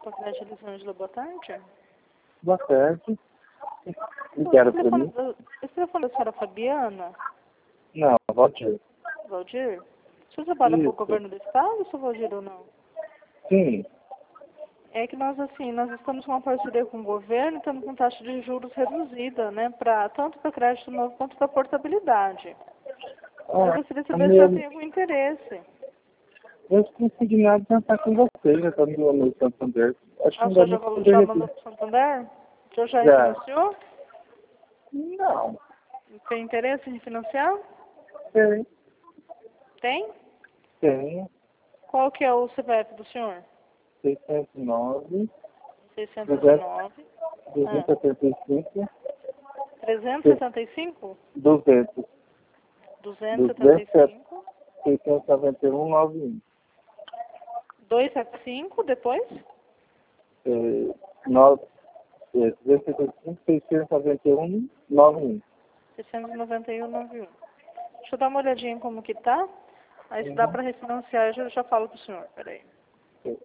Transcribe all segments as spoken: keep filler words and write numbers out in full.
para a creche Elisângela, boa tarde. Boa tarde. Ligaram para mim? Esse telefone da senhora Fabiana? Não, Valdir. Valdir? O senhor trabalha para o Isso. governo do estado, seu Valdir, ou não? Sim. É que nós, assim, nós estamos com uma parceria com o governo, estamos com taxa de juros reduzida, né? Pra, tanto para crédito novo quanto para portabilidade. Eu Ah, gostaria de a saber se minha... você tem algum interesse. Eu estou consignado já está com você, já está no meu Santander. Acho que Ah, o não senhor deve já, falou- poder já repetir. mandou para o Santander? O senhor já Já. refinanciou? Não. Tem interesse em refinanciar? Tem. Tem? Tem. Qual que é o C P F do senhor? seiscentos e nove, seiscentos e nove. duzentos e setenta e cinco, trezentos e setenta e cinco? duzentos. duzentos e setenta e cinco. seiscentos e noventa e um, noventa e um. duzentos e setenta e cinco, depois? É, nove, é, duzentos e setenta e cinco, seiscentos e noventa e um, noventa e um. seiscentos e noventa e um, noventa e um. Deixa eu dar uma olhadinha em como que tá. Aí se Uhum. dá para refinanciar, eu já, já falo pro senhor. Peraí. É.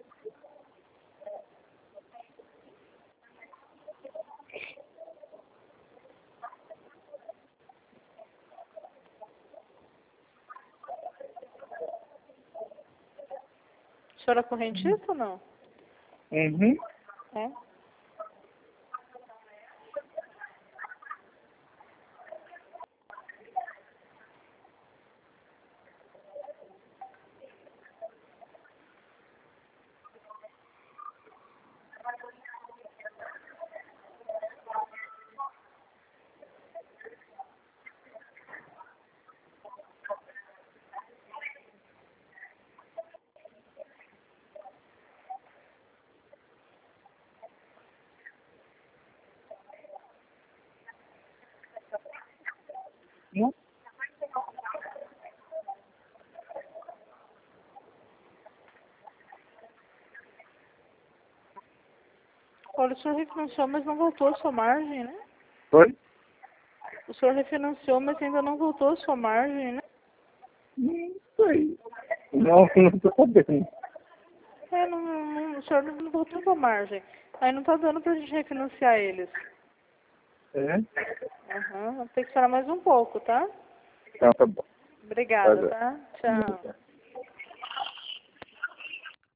O senhor é correntista ou não? Uhum. É? Não? Olha, o senhor refinanciou, mas não voltou a sua margem, né? Foi? O senhor refinanciou, mas ainda não voltou a sua margem, né? Não sei. Não, não estou sabendo. É, não, não, o senhor não voltou a sua margem. Aí não tá dando pra gente refinanciar eles. É? Aham, tem que esperar mais um pouco, tá? Então tá bom. Obrigada, Tá tá? bom. Tchau.